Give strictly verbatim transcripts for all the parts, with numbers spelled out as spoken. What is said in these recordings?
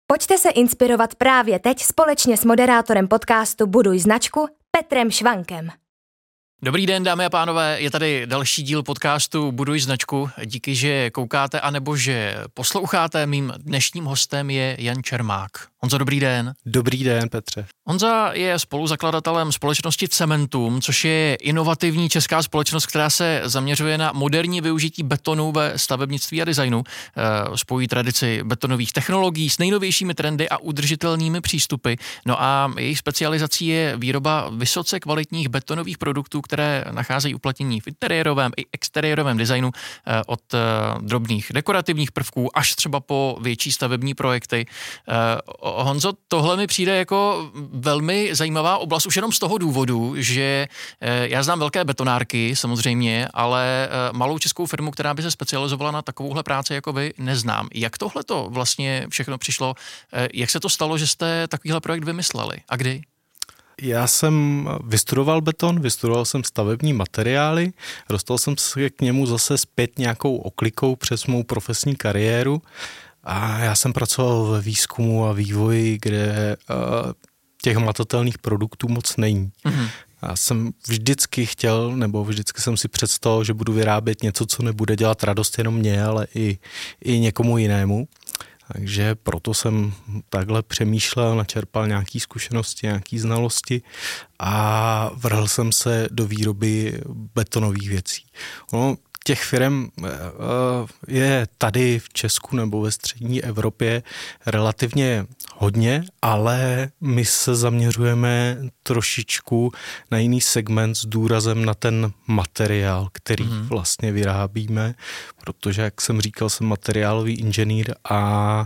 Pojďte se inspirovat právě teď společně s moderátorem podcastu Buduj značku Petrem Švankem. Dobrý den, dámy a pánové, je tady další díl podcastu Buduj značku. Díky, že koukáte anebo že posloucháte. Mým dnešním hostem je Jan Čermák. Honzo, dobrý den. Dobrý den, Petře. Honza je spoluzakladatelem společnosti Cementum, což je inovativní česká společnost, která se zaměřuje na moderní využití betonu ve stavebnictví a designu. Spojí tradici betonových technologií s nejnovějšími trendy a udržitelnými přístupy. No a jejich specializací je výroba vysoce kvalitních betonových produktů, které nacházejí uplatnění v interiérovém i exteriérovém designu od drobných dekorativních prvků až třeba po větší stavební projekty. Honzo, tohle mi přijde jako velmi zajímavá oblast už jenom z toho důvodu, že já znám velké betonárky samozřejmě, ale malou českou firmu, která by se specializovala na takovouhle práci jako vy, neznám. Jak tohle to vlastně všechno přišlo? Jak se to stalo, že jste takovýhle projekt vymysleli? A kdy? Já jsem vystudoval beton, vystudoval jsem stavební materiály, dostal jsem se k němu zase zpět nějakou oklikou přes mou profesní kariéru a já jsem pracoval ve výzkumu a vývoji, kde uh, těch hmatatelných produktů moc není. Mm-hmm. Já jsem vždycky chtěl, nebo vždycky jsem si představil, že budu vyrábět něco, co nebude dělat radost jenom mě, ale i, i někomu jinému. Takže proto jsem takhle přemýšlel, načerpal nějaké zkušenosti, nějaké znalosti a vrhl jsem se do výroby betonových věcí. Ono, těch firm je tady v Česku nebo ve střední Evropě relativně hodně, ale my se zaměřujeme trošičku na jiný segment s důrazem na ten materiál, který mm. vlastně vyrábíme, protože, jak jsem říkal, jsem materiálový inženýr a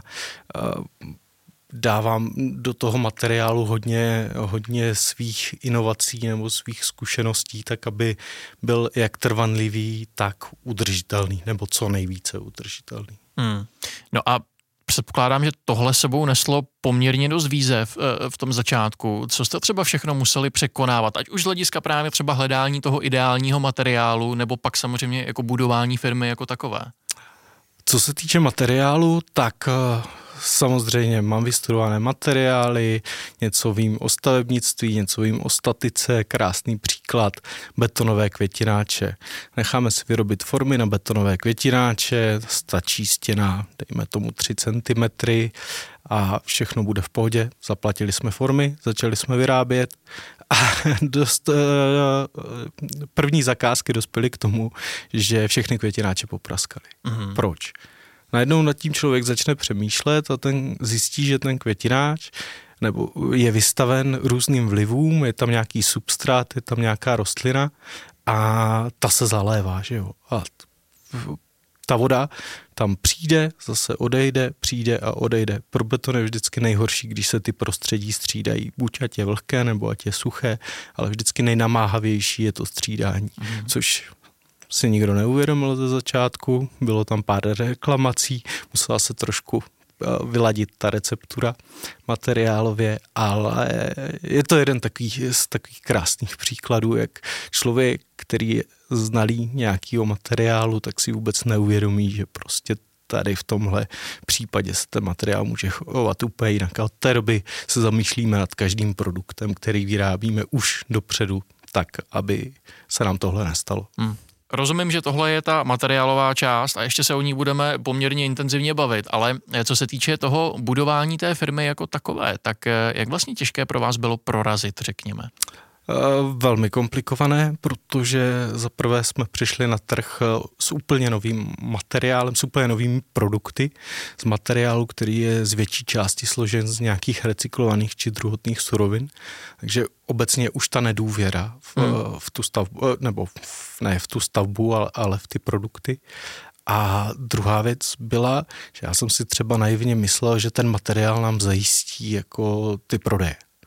dávám do toho materiálu hodně, hodně svých inovací nebo svých zkušeností, tak aby byl jak trvanlivý, tak udržitelný, nebo co nejvíce udržitelný. Hmm. No a předpokládám, že tohle sebou neslo poměrně dost výzev v tom začátku. Co jste třeba všechno museli překonávat, ať už z hlediska právě třeba hledání toho ideálního materiálu, nebo pak samozřejmě jako budování firmy jako takové? Co se týče materiálu, tak samozřejmě mám vystudované materiály, něco vím o stavebnictví, něco vím o statice, krásný příklad, betonové květináče. Necháme si vyrobit formy na betonové květináče, stačí stěna, dejme tomu tři centimetry a všechno bude v pohodě. Zaplatili jsme formy, začali jsme vyrábět a dost, první zakázky dospěly k tomu, že všechny květináče popraskaly. Mm-hmm. Proč? Najednou nad tím člověk začne přemýšlet a ten zjistí, že ten květináč nebo je vystaven různým vlivům, je tam nějaký substrát, je tam nějaká rostlina a ta se zalévá, že jo. A ta voda tam přijde, zase odejde, přijde a odejde. Pro beton je vždycky nejhorší, když se ty prostředí střídají. Buď ať je vlhké, nebo ať je suché, ale vždycky nejnamáhavější je to střídání, mm. což si nikdo neuvědomil ze začátku, bylo tam pár reklamací, musela se trošku vyladit ta receptura materiálově, ale je to jeden takový, z takových krásných příkladů, jak člověk, který je znalý nějakého materiálu, tak si vůbec neuvědomí, že prostě tady v tomhle případě se ten materiál může chovat úplně jinak. A od té doby se zamýšlíme nad každým produktem, který vyrábíme už dopředu, tak, aby se nám tohle nestalo. Hmm. Rozumím, že tohle je ta materiálová část a ještě se o ní budeme poměrně intenzivně bavit, ale co se týče toho budování té firmy jako takové, tak jak vlastně těžké pro vás bylo prorazit, řekněme? Velmi komplikované, protože zaprvé jsme přišli na trh s úplně novým materiálem, s úplně novými produkty, z materiálu, který je z větší části složen z nějakých recyklovaných či druhotných surovin, takže obecně už ta nedůvěra v, hmm. v tu stavbu, nebo v, ne v tu stavbu, ale, ale v ty produkty. A druhá věc byla, že já jsem si třeba naivně myslel, že ten materiál nám zajistí jako ty prodeje.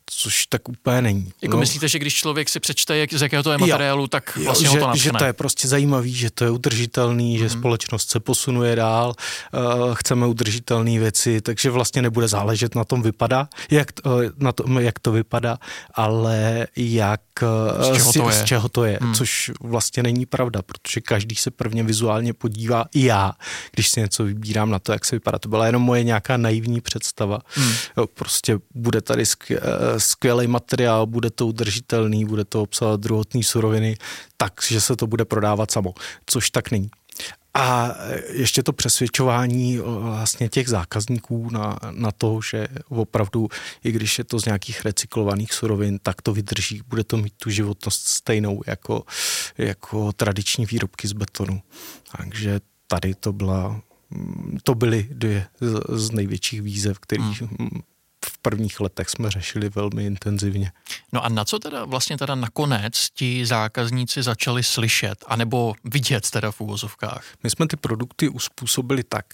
což tak úplně není. Jako no. Myslíte, že když člověk si přečte, jak, z jakého to je materiálu, jo, tak vlastně jo, ho to natchne? Že to je prostě zajímavý, že to je udržitelný, mm-hmm. že společnost se posunuje dál, uh, chceme udržitelné věci, takže vlastně nebude záležet na tom vypadá, jak, uh, na tom, jak to vypadá, ale jak z čeho to je, z čeho to je hmm. což vlastně není pravda, protože každý se prvně vizuálně podívá, i já, když si něco vybírám na to, jak se vypadá. To byla jenom moje nějaká naivní představa. Hmm. Jo, prostě bude tady skvělý materiál, bude to udržitelný, bude to obsahovat druhotné suroviny, takže se to bude prodávat samo, což tak není. A ještě to přesvědčování vlastně těch zákazníků na, na to, že opravdu, i když je to z nějakých recyklovaných surovin, tak to vydrží, bude to mít tu životnost stejnou jako, jako tradiční výrobky z betonu. Takže tady to byla, to byly dvě z, z největších výzev, kterých hmm. v prvních letech jsme řešili velmi intenzivně. No a na co teda vlastně teda nakonec ti zákazníci začali slyšet, anebo vidět teda v uvozovkách? My jsme ty produkty uspůsobili tak,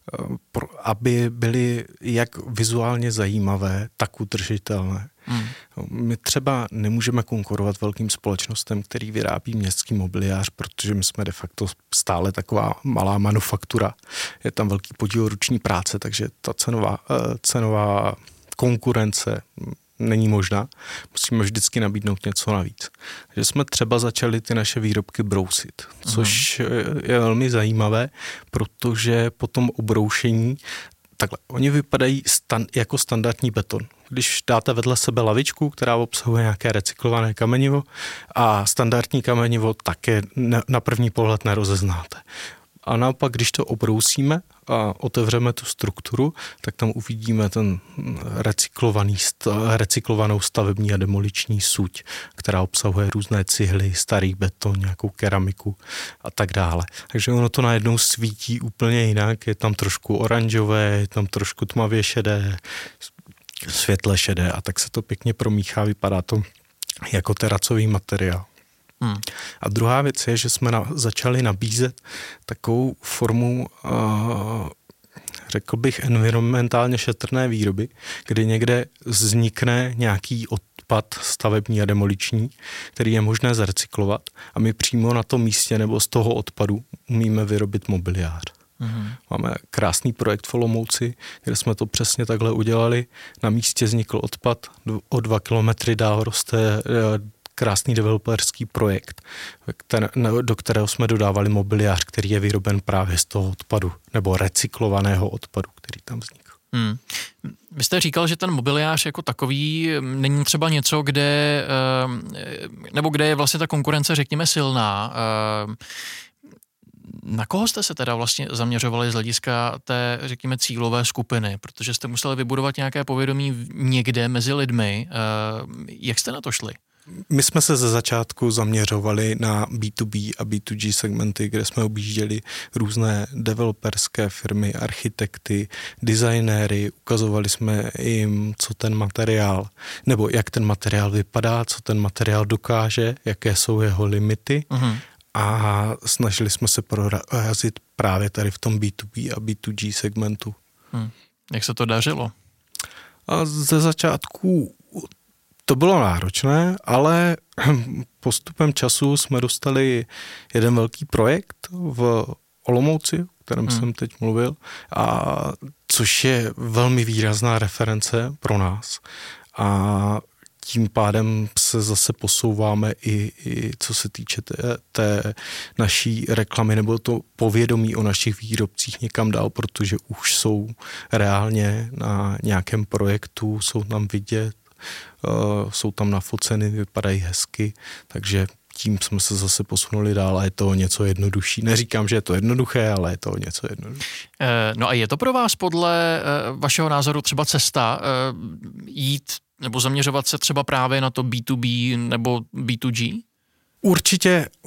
aby byly jak vizuálně zajímavé, tak udržitelné. Hmm. My třeba nemůžeme konkurovat velkým společnostem, který vyrábí městský mobiliář, protože my jsme de facto stále taková malá manufaktura. Je tam velký podíl ruční práce, takže ta cenová, cenová konkurence není možná. Musíme vždycky nabídnout něco navíc. Takže jsme třeba začali ty naše výrobky brousit, což uh-huh. je velmi zajímavé, protože po tom obroušení takhle, oni vypadají stan, jako standardní beton. Když dáte vedle sebe lavičku, která obsahuje nějaké recyklované kamenivo a standardní kamenivo také na první pohled nerozeznáte. A naopak, když to obrousíme a otevřeme tu strukturu, tak tam uvidíme ten recyklovaný, recyklovanou stavební a demoliční suť, která obsahuje různé cihly, starý beton, nějakou keramiku a tak dále. Takže ono to najednou svítí úplně jinak, je tam trošku oranžové, je tam trošku tmavě šedé, světle šedé a tak se to pěkně promíchá, vypadá to jako teracový materiál. Hmm. A druhá věc je, že jsme na, začali nabízet takovou formu, uh, řekl bych, environmentálně šetrné výroby, kdy někde vznikne nějaký odpad stavební a demoliční, který je možné zrecyklovat a my přímo na tom místě nebo z toho odpadu umíme vyrobit mobiliář. Hmm. Máme krásný projekt v Olomouci, kde jsme to přesně takhle udělali. Na místě vznikl odpad, o dva kilometry dál roste krásný developerský projekt, do kterého jsme dodávali mobiliář, který je vyroben právě z toho odpadu, nebo recyklovaného odpadu, který tam vznikl. Hmm. Vy jste říkal, že ten mobiliář jako takový není třeba něco, kde, nebo kde je vlastně ta konkurence, řekněme, silná. Na koho jste se teda vlastně zaměřovali z hlediska té, řekněme, cílové skupiny? Protože jste museli vybudovat nějaké povědomí někde mezi lidmi. Jak jste na to šli? My jsme se ze začátku zaměřovali na bé dvě bé a bé dvě gé segmenty, kde jsme objížděli různé developerské firmy, architekty, designéry, ukazovali jsme jim, co ten materiál, nebo jak ten materiál vypadá, co ten materiál dokáže, jaké jsou jeho limity. Uh-huh. A snažili jsme se prorazit právě tady v tom bé dvě bé a bé dvě gé segmentu. Hmm. Jak se to dařilo? A ze začátku to bylo náročné, ale postupem času jsme dostali jeden velký projekt v Olomouci, o kterém hmm. jsem teď mluvil, a což je velmi výrazná reference pro nás. A tím pádem se zase posouváme i, i co se týče té, té naší reklamy nebo to povědomí o našich výrobcích někam dál, protože už jsou reálně na nějakém projektu, jsou tam vidět, uh, jsou tam nafoceny, vypadají hezky, takže tím jsme se zase posunuli dál a je to něco jednodušší. Neříkám, že je to jednoduché, ale je to něco jednodušší. No a je to pro vás podle vašeho názoru třeba cesta jít nebo zaměřovat se třeba právě na to bé dvě bé nebo bé dvě gé? Určitě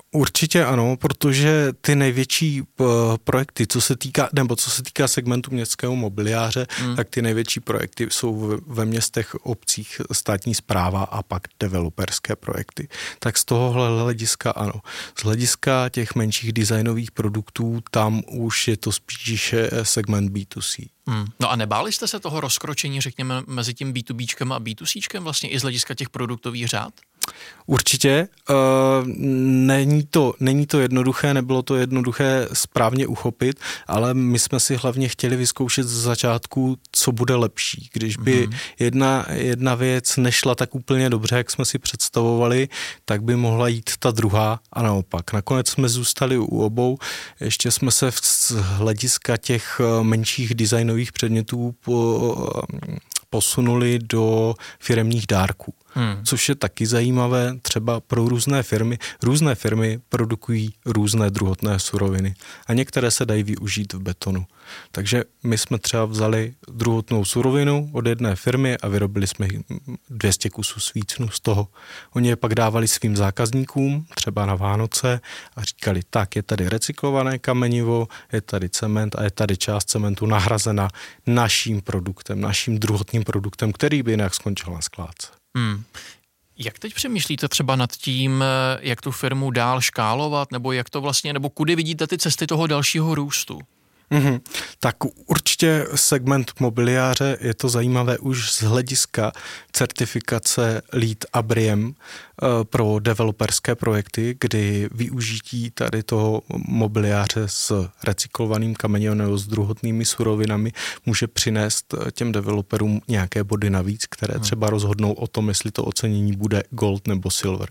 Určitě ano, protože ty největší projekty, co se týká, nebo co se týká segmentu městského mobiliáře, hmm. tak ty největší projekty jsou ve městech, obcích, státní správa a pak developerské projekty. Tak z tohohle hlediska ano. Z hlediska těch menších designových produktů, tam už je to spíše segment bé dvě cé. Hmm. No a nebáli jste se toho rozkročení, řekněme, mezi tím bé dvě béčkem a bé dvě céčkem vlastně i z hlediska těch produktových řád? Určitě. Uh, není to, není to jednoduché, nebylo to jednoduché správně uchopit, ale my jsme si hlavně chtěli vyzkoušet z začátku, co bude lepší. Když by mm-hmm. jedna, jedna věc nešla tak úplně dobře, jak jsme si představovali, tak by mohla jít ta druhá a naopak. Nakonec jsme zůstali u obou, ještě jsme se z hlediska těch menších designových předmětů po, posunuli do firemních dárků. Hmm. Což je taky zajímavé třeba pro různé firmy. Různé firmy produkují různé druhotné suroviny a některé se dají využít v betonu. Takže my jsme třeba vzali druhotnou surovinu od jedné firmy a vyrobili jsme dvě stě kusů svícnu z toho. Oni je pak dávali svým zákazníkům, třeba na Vánoce, a říkali, tak je tady recyklované kamenivo, je tady cement a je tady část cementu nahrazena naším produktem, naším druhotným produktem, který by jinak skončil na skládce. Hmm. Jak teď přemýšlíte třeba nad tím, jak tu firmu dál škálovat, nebo jak to vlastně, nebo kudy vidíte ty cesty toho dalšího růstu? Mm-hmm. Tak určitě segment mobiliáře je to zajímavé už z hlediska certifikace LEED a B R I A M pro developerské projekty, kdy využití tady toho mobiliáře s recyklovaným kamenem nebo s druhotnými surovinami může přinést těm developerům nějaké body navíc, které třeba rozhodnou o tom, jestli to ocenění bude gold nebo silver.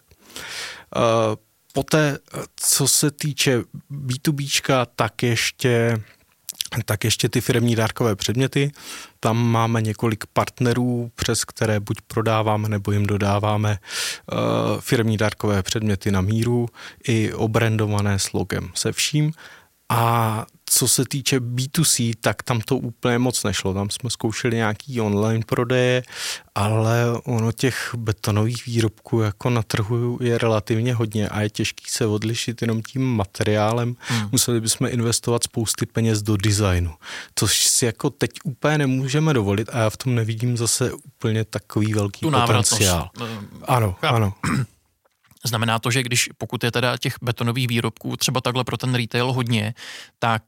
Poté, co se týče bé dvě béčka, tak ještě tak ještě ty firemní dárkové předměty. Tam máme několik partnerů, přes které buď prodáváme, nebo jim dodáváme uh, firemní dárkové předměty na míru i obrandované s logem se vším. A co se týče bé dvě cé, tak tam to úplně moc nešlo. Tam jsme zkoušeli nějaký online prodeje, ale ono těch betonových výrobků jako na trhu je relativně hodně a je těžký se odlišit jenom tím materiálem. Hmm. Museli bychom investovat spousty peněz do designu, což si jako teď úplně nemůžeme dovolit a já v tom nevidím zase úplně takový velký tu potenciál. Ano, já. ano. Znamená to, že když pokud je teda těch betonových výrobků třeba takhle pro ten retail hodně, tak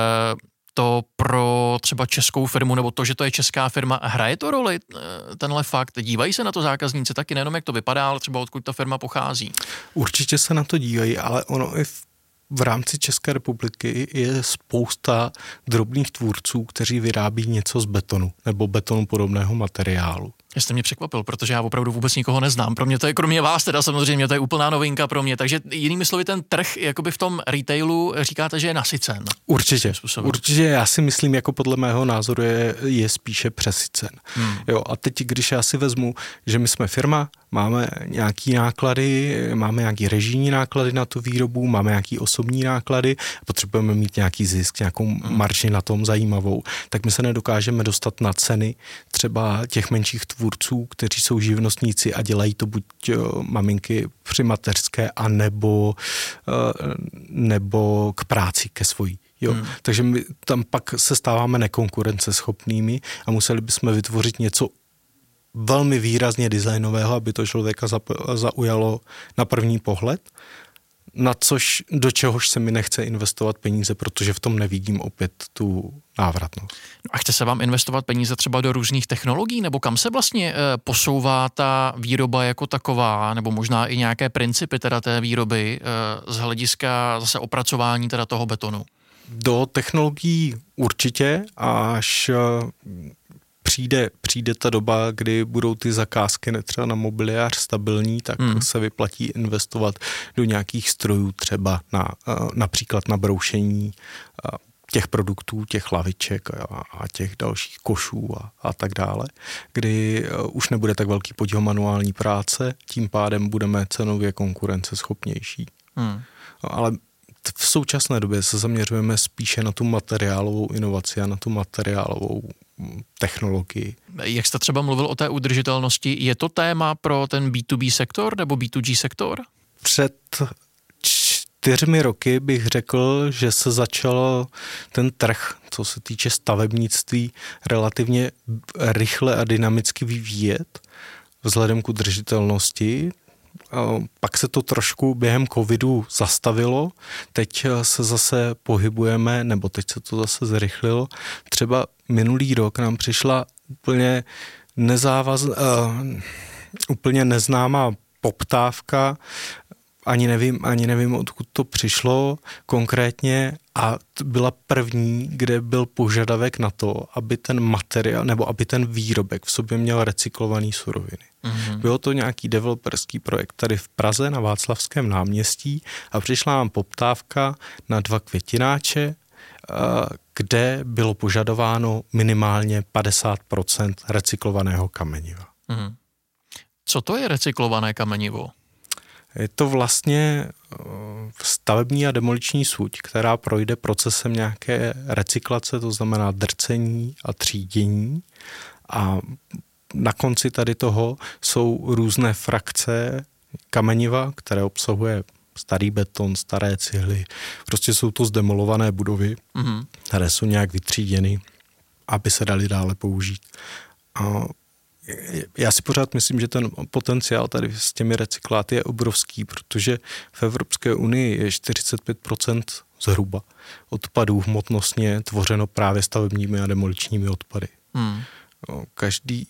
to pro třeba českou firmu, nebo to, že to je česká firma, hraje to roli tenhle fakt? Dívají se na to zákazníci taky, nejenom jak to vypadá, ale třeba odkud ta firma pochází? Určitě se na to dívají, ale ono i v V rámci České republiky je spousta drobných tvůrců, kteří vyrábí něco z betonu nebo betonu podobného materiálu. Jste mě překvapil, protože já opravdu vůbec nikoho neznám. Pro mě to je, kromě vás teda samozřejmě, to je úplná novinka pro mě. Takže jinými slovy ten trh jakoby v tom retailu říkáte, že je nasycen. Určitě, určitě já si myslím, jako podle mého názoru je, je spíše přesycen. Hmm. Jo, a teď, když já si vezmu, že my jsme firma, máme nějaký náklady, máme nějaký režijní náklady na tu výrobu, máme nějaký osobní náklady, potřebujeme mít nějaký zisk, nějakou marži na tom zajímavou, tak my se nedokážeme dostat na ceny třeba těch menších tvůrců, kteří jsou živnostníci a dělají to buď maminky při mateřské, a nebo, nebo k práci ke svojí. Jo. Hmm. Takže my tam pak se stáváme nekonkurenceschopnými a museli bychom vytvořit něco velmi výrazně designového, aby to člověka zaujalo na první pohled, na což, do čehož se mi nechce investovat peníze, protože v tom nevidím opět tu návratnost. A chce se vám investovat peníze třeba do různých technologií, nebo kam se vlastně e, posouvá ta výroba jako taková, nebo možná i nějaké principy teda té výroby e, z hlediska zase opracování teda toho betonu? Do technologií určitě, až Přijde, přijde ta doba, kdy budou ty zakázky třeba na mobiliář stabilní, tak hmm. se vyplatí investovat do nějakých strojů, třeba na, například na broušení těch produktů, těch laviček a těch dalších košů a, a tak dále, kdy už nebude tak velký podíl manuální práce, tím pádem budeme cenově konkurenceschopnější. Hmm. Ale v současné době se zaměřujeme spíše na tu materiálovou inovaci a na tu materiálovou technologii. Jak jste třeba mluvil o té udržitelnosti, je to téma pro ten bé dvě bé sektor nebo bé dvě gé sektor? Před čtyřmi roky bych řekl, že se začal ten trh, co se týče stavebnictví, relativně rychle a dynamicky vyvíjet vzhledem k udržitelnosti. Pak se to trošku během covidu zastavilo, teď se zase pohybujeme, nebo teď se to zase zrychlilo. Třeba minulý rok nám přišla úplně nezávaz, uh, úplně neznámá poptávka, ani nevím, ani nevím, odkud to přišlo konkrétně, a byla první, kde byl požadavek na to, aby ten materiál nebo aby ten výrobek v sobě měl recyklovaný suroviny. Mm-hmm. Bylo to nějaký developerský projekt tady v Praze na Václavském náměstí a přišla nám poptávka na dva květináče, kde bylo požadováno minimálně padesát procent recyklovaného kameniva. Mm-hmm. Co to je recyklované kamenivo? Je to vlastně stavební a demoliční suť, která projde procesem nějaké recyklace, to znamená drcení a třídění, a na konci tady toho jsou různé frakce kameniva, které obsahuje starý beton, staré cihly. Prostě jsou to zdemolované budovy, mm-hmm. které jsou nějak vytříděny, aby se daly dále použít. A já si pořád myslím, že ten potenciál tady s těmi recykláty je obrovský, protože v Evropské unii je čtyřicet pět procent zhruba odpadů hmotnostně tvořeno právě stavebními a demoličními odpady. Hmm. Každý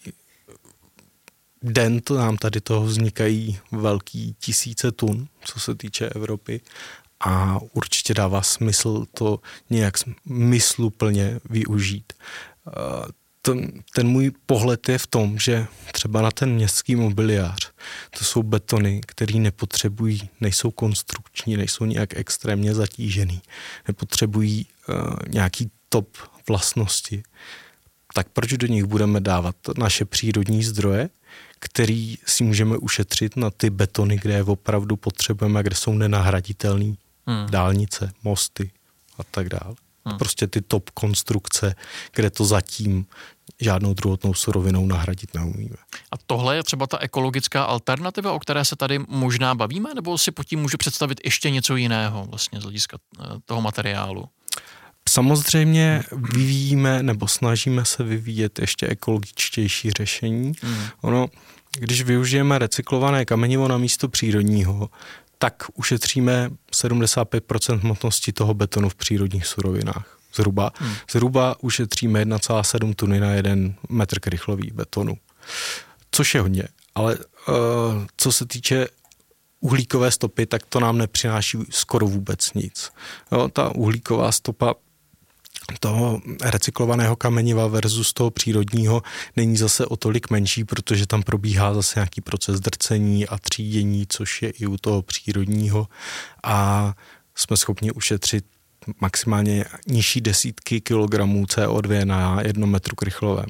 den to nám tady toho vznikají velký tisíce tun, co se týče Evropy, a určitě dává smysl to nějak smysluplně využít. Ten, ten můj pohled je v tom, že třeba na ten městský mobiliář to jsou betony, které nepotřebují, nejsou konstrukční, nejsou nějak extrémně zatížený, nepotřebují uh, nějaký top vlastnosti. Tak proč do nich budeme dávat naše přírodní zdroje, který si můžeme ušetřit na ty betony, kde je opravdu potřebujeme, kde jsou nenahraditelný, hmm. dálnice, mosty a tak dále. Hmm. Prostě ty top konstrukce, kde to zatím žádnou druhotnou surovinou nahradit neumíme. A tohle je třeba ta ekologická alternativa, o které se tady možná bavíme, nebo si pod tím můžu představit ještě něco jiného vlastně z hlediska toho materiálu? Samozřejmě vyvíjíme nebo snažíme se vyvíjet ještě ekologičtější řešení. Hmm. Ono, když využijeme recyklované kamenivo na místo přírodního, tak ušetříme sedmdesát pět procent hmotnosti toho betonu v přírodních surovinách. Zhruba. Hmm. Zhruba ušetříme jedna celá sedm tuny na jeden metr krychlový betonu. Což je hodně. Ale uh, co se týče uhlíkové stopy, tak to nám nepřináší skoro vůbec nic. Jo, ta uhlíková stopa toho recyklovaného kameniva versus toho přírodního není zase o tolik menší, protože tam probíhá zase nějaký proces drcení a třídění, což je i u toho přírodního, a jsme schopni ušetřit maximálně nižší desítky kilogramů C O dva na jednom metru krychlovém.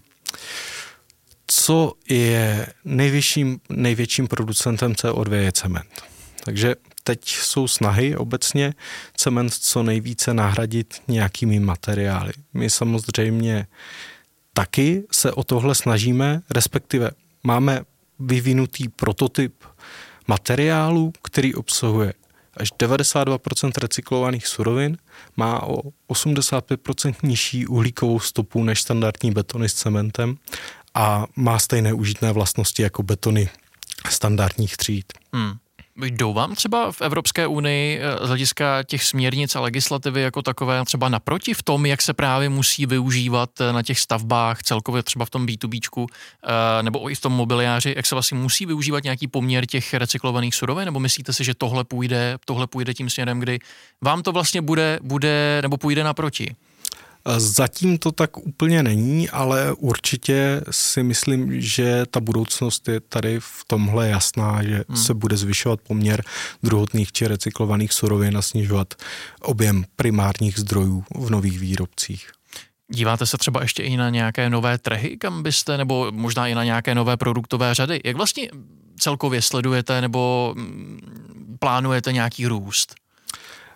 Co je největším, největším producentem C O dva je cement. Takže teď jsou snahy obecně cement co nejvíce nahradit nějakými materiály. My samozřejmě taky se o tohle snažíme, respektive máme vyvinutý prototyp materiálu, který obsahuje až devadesát dva procent recyklovaných surovin, má o osmdesát pět procent nižší uhlíkovou stopu než standardní betony s cementem a má stejné užitné vlastnosti jako betony standardních tříd. Hmm. Jdou vám třeba v Evropské unii z hlediska těch směrnic a legislativy jako takové třeba naproti v tom, jak se právě musí využívat na těch stavbách, celkově třeba v tom bé dvě béčku, nebo i v tom mobiliáři, jak se vlastně musí využívat nějaký poměr těch recyklovaných surovin, nebo myslíte si, že tohle půjde, tohle půjde tím směrem, kdy vám to vlastně bude, bude nebo půjde naproti? Zatím to tak úplně není, ale určitě si myslím, že ta budoucnost je tady v tomhle jasná, že hmm. se bude zvyšovat poměr druhotných či recyklovaných surovin a snižovat objem primárních zdrojů v nových výrobcích. Díváte se třeba ještě i na nějaké nové trhy, kam byste, nebo možná i na nějaké nové produktové řady? Jak vlastně celkově sledujete nebo plánujete nějaký růst?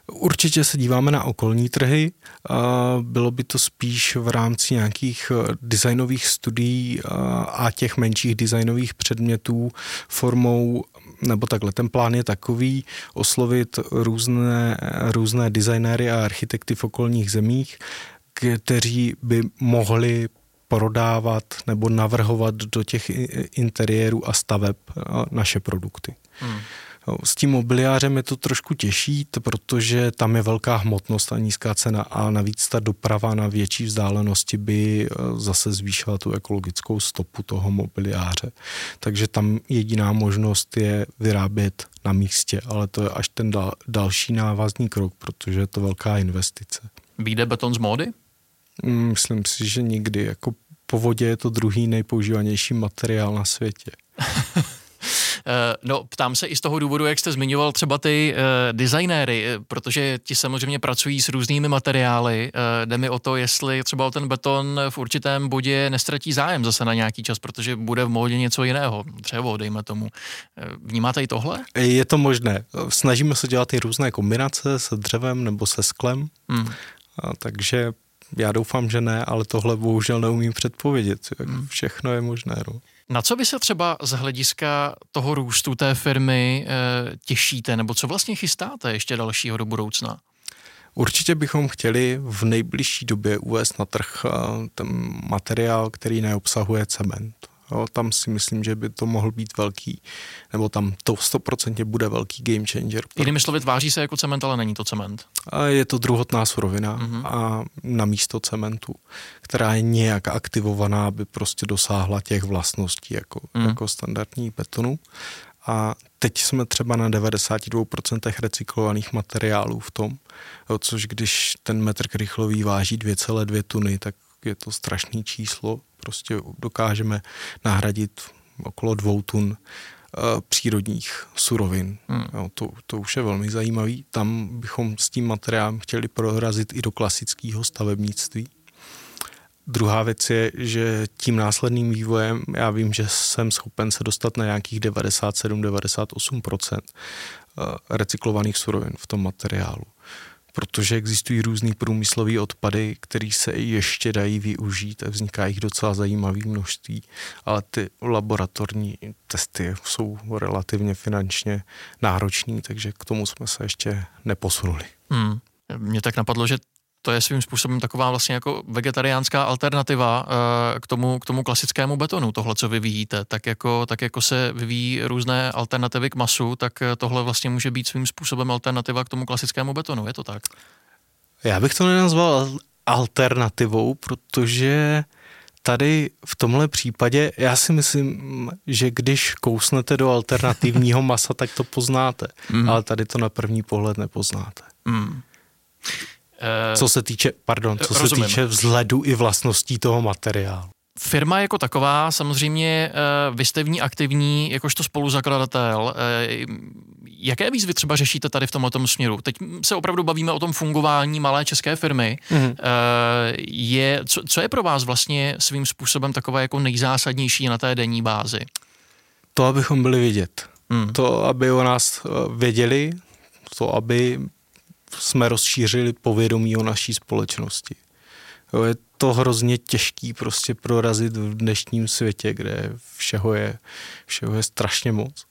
Určitě se díváme na okolní trhy. Bylo by to spíš v rámci nějakých designových studií a těch menších designových předmětů formou, nebo takhle, ten plán je takový, oslovit různé, různé designéry a architekty v okolních zemích, kteří by mohli prodávat nebo navrhovat do těch interiérů a staveb naše produkty. Hmm. S tím mobiliářem je to trošku těžší, protože tam je velká hmotnost a nízká cena a navíc ta doprava na větší vzdálenosti by zase zvýšila tu ekologickou stopu toho mobiliáře. Takže tam jediná možnost je vyrábět na místě, ale to je až ten dal, další návazný krok, protože je to velká investice. Vyjde beton z módy? Myslím si, že nikdy. Jako po vodě je to druhý nejpoužívanější materiál na světě. No, ptám se i z toho důvodu, jak jste zmiňoval třeba ty uh, designéry, protože ti samozřejmě pracují s různými materiály. Uh, jde mi o to, jestli třeba ten beton v určitém bodě nestratí zájem zase na nějaký čas, protože bude v módě něco jiného, dřevo, dejme tomu. Uh, vnímáte i tohle? Je to možné. Snažíme se dělat i různé kombinace se dřevem nebo se sklem, hmm. A takže já doufám, že ne, ale tohle bohužel neumím předpovědět. Hmm. Všechno je možné. No. Na co vy se třeba z hlediska toho růstu té firmy e, těšíte, nebo co vlastně chystáte ještě dalšího do budoucna? Určitě bychom chtěli v nejbližší době uvést na trh ten materiál, který neobsahuje cement. Jo, tam si myslím, že by to mohl být velký, nebo tam to stoprocentně bude velký game changer. Jinými slovy, tváří se jako cement, ale není to cement. A je to druhotná surovina mm-hmm. a na místo cementu, která je nějak aktivovaná, aby prostě dosáhla těch vlastností jako, mm. jako standardní betonu. A teď jsme třeba na devadesát dva procent recyklovaných materiálů v tom, jo, což když ten metr krychlový váží dvě celé dvě tuny, tak je to strašný číslo. Prostě dokážeme nahradit okolo dvou tun uh, přírodních surovin. Hmm. Jo, to, to už je velmi zajímavý. Tam bychom s tím materiálem chtěli prorazit i do klasického stavebnictví. Druhá věc je, že tím následným vývojem já vím, že jsem schopen se dostat na nějakých devadesát sedm až devadesát osm procent uh, recyklovaných surovin v tom materiálu. Protože existují různý průmyslový odpady, které se ještě dají využít a vzniká jich docela zajímavé množství, ale ty laboratorní testy jsou relativně finančně náročný, takže k tomu jsme se ještě neposunuli. Hmm. Mně tak napadlo, že to je svým způsobem taková vlastně jako vegetariánská alternativa uh, k tomu, k tomu klasickému betonu, tohle, co vyvíjíte. Tak jako, tak jako se vyvíjí různé alternativy k masu, tak tohle vlastně může být svým způsobem alternativa k tomu klasickému betonu, je to tak? Já bych to nenazval alternativou, protože tady v tomhle případě já si myslím, že když kousnete do alternativního masa, tak to poznáte, mm. ale tady to na první pohled nepoznáte. Mm. Co se týče, pardon, co Rozumím. se týče vzhledu i vlastností toho materiálu. Firma jako taková, samozřejmě vy jste v ní aktivní jakožto spoluzakladatel. Jaké výzvy třeba řešíte tady v tomhletom směru? Teď se opravdu bavíme o tom fungování malé české firmy. Mm-hmm. Je, co, co je pro vás vlastně svým způsobem takové jako nejzásadnější na té denní bázi? To, abychom byli vidět. Mm. To, aby o nás věděli, to, aby jsme rozšířili povědomí o naší společnosti. Jo, je to hrozně těžký prostě prorazit v dnešním světě, kde všeho je, všeho je strašně moc.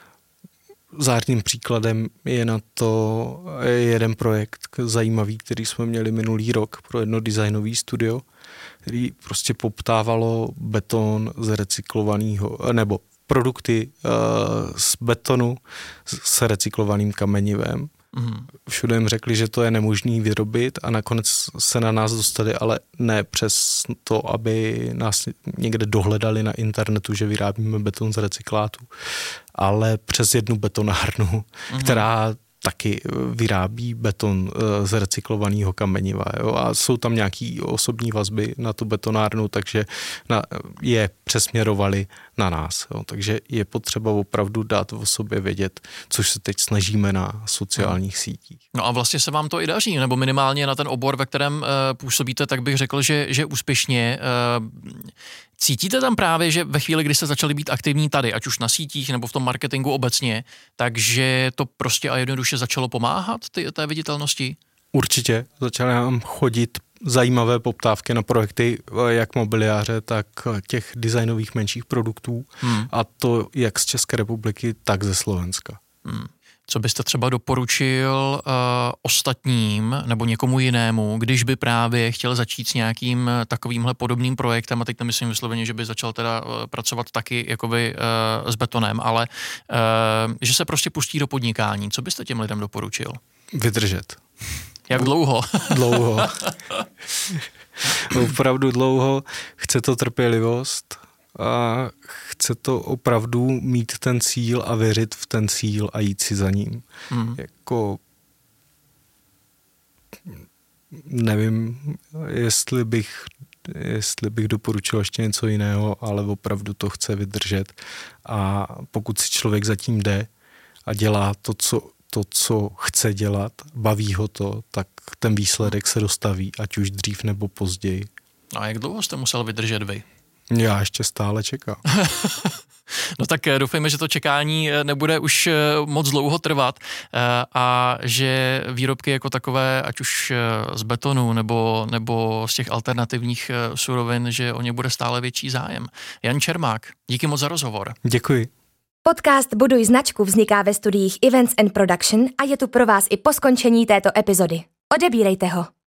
Zářným příkladem je na to jeden projekt zajímavý, který jsme měli minulý rok pro jedno designový studio, který prostě poptávalo beton z recyklovaného, nebo produkty uh, z betonu s recyklovaným kamenivem. Všude jim řekli, že to je nemožný vyrobit a nakonec se na nás dostali, ale ne přes to, aby nás někde dohledali na internetu, že vyrábíme beton z recyklátu, ale přes jednu betonárnu, mm-hmm. která taky vyrábí beton z recyklovaného kameniva. Jo? A jsou tam nějaké osobní vazby na tu betonárnu, takže na, je přesměrovali na nás. Jo? Takže je potřeba opravdu dát o sobě vědět, což se teď snažíme na sociálních sítích. No a vlastně se vám to i daří, nebo minimálně na ten obor, ve kterém uh, působíte, tak bych řekl, že, že úspěšně. Uh, Cítíte tam právě, že ve chvíli, kdy jste začali být aktivní tady, ať už na sítích nebo v tom marketingu obecně, takže to prostě a jednoduše začalo pomáhat ty, té viditelnosti? Určitě. Začaly nám chodit zajímavé poptávky na projekty jak mobiliáře, tak těch designových menších produktů hmm. a to jak z České republiky, tak ze Slovenska. Hmm. Co byste třeba doporučil uh, ostatním nebo někomu jinému, když by právě chtěl začít s nějakým takovýmhle podobným projektem, a teď nemyslím vysloveně, že by začal teda uh, pracovat taky jakoby uh, s betonem, ale uh, že se prostě pustí do podnikání. Co byste těm lidem doporučil? Vydržet. Jak dlouho? Dlouho. Opravdu dlouho. Chce to trpělivost a chce to opravdu mít ten cíl a věřit v ten cíl a jít si za ním. Hmm. Jako nevím, jestli bych, jestli bych doporučil ještě něco jiného, ale opravdu to chce vydržet a pokud si člověk zatím jde a dělá to, co to, co chce dělat, baví ho to, tak ten výsledek se dostaví, ať už dřív nebo později. A jak dlouho jste musel vydržet vy? Já ještě stále čekám. No tak doufejme, že to čekání nebude už moc dlouho trvat a že výrobky jako takové, ať už z betonu nebo, nebo z těch alternativních surovin, že o ně bude stále větší zájem. Jan Čermák, díky moc za rozhovor. Děkuji. Podcast Buduj značku vzniká ve studiích Events and Production a je tu pro vás i po skončení této epizody. Odebírejte ho.